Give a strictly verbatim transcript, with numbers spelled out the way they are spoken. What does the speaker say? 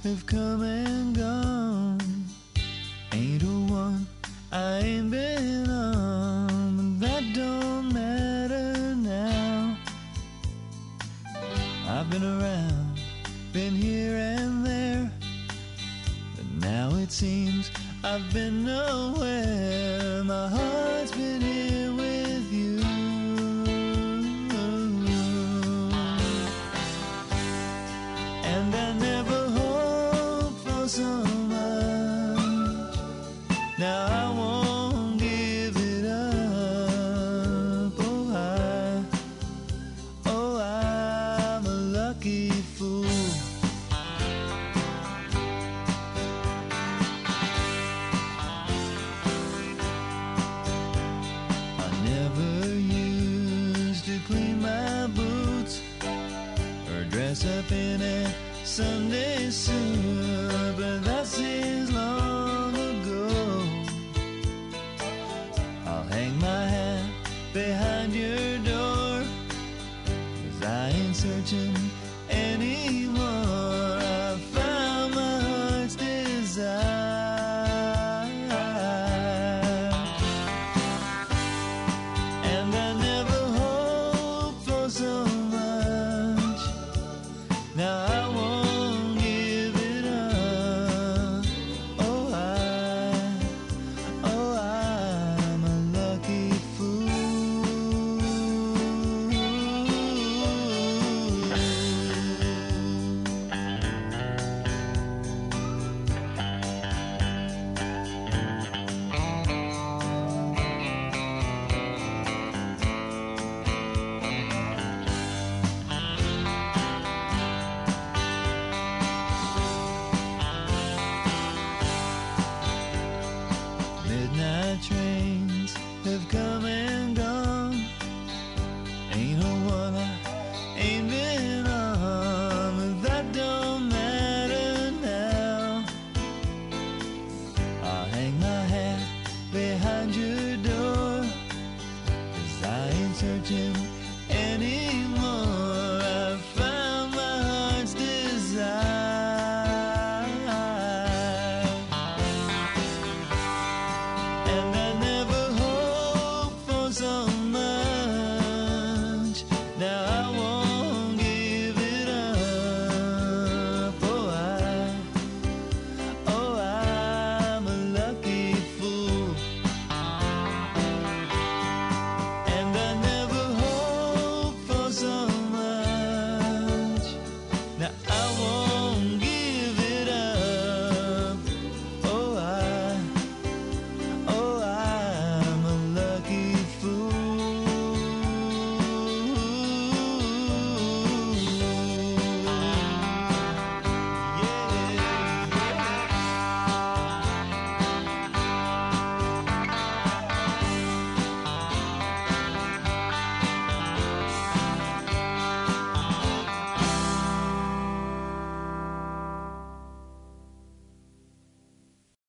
have come and gone. Ain't a one I ain't been on, but that don't matter now. I've been around, been here and there, but now it seems I've been nowhere. My heart's been here with you. And I never hoped for so much. Now I won't give it up. Oh, I, oh, I'm a lucky fool. I never used to clean my boots or dress up in a Sunday suit, but that's it.